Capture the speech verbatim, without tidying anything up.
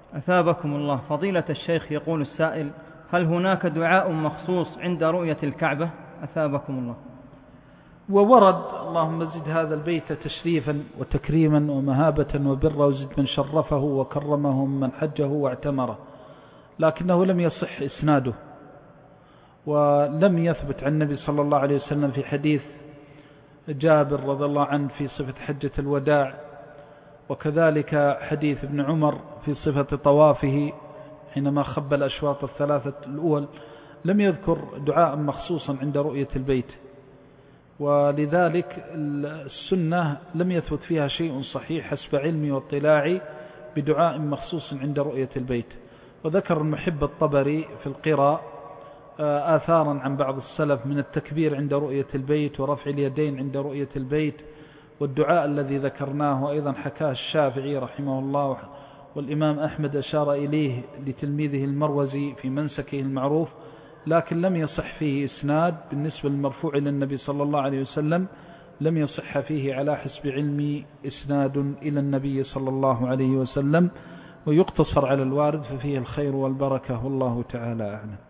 أثابكم الله. فضيلة الشيخ، يقول السائل: هل هناك دعاء مخصوص عند رؤية الكعبة؟ أثابكم الله. وورد: اللهم زد هذا البيت تشريفا وتكريما ومهابة وبرا، وزد من شرفه وكرمه من حجه واعتمره، لكنه لم يصح إسناده، ولم يثبت عن النبي صلى الله عليه وسلم في حديث جابر رضي الله عنه في صفة حجة الوداع، وكذلك حديث ابن عمر في صفة طوافه حينما خب الأشواط الثلاثة الأول، لم يذكر دعاء مخصوصا عند رؤية البيت، ولذلك السنة لم يثبت فيها شيء صحيح حسب علمي واطلاعي بدعاء مخصوص عند رؤية البيت. وذكر المحب الطبري في القراء آثارا عن بعض السلف من التكبير عند رؤية البيت ورفع اليدين عند رؤية البيت والدعاء الذي ذكرناه، وأيضا حكاه الشافعي رحمه الله، والإمام أحمد أشار إليه لتلميذه المروزي في منسكه المعروف، لكن لم يصح فيه إسناد. بالنسبة للمرفوع إلى النبي صلى الله عليه وسلم لم يصح فيه على حسب علمي إسناد إلى النبي صلى الله عليه وسلم، ويقتصر على الوارد ففيه الخير والبركة، والله تعالى أعلم.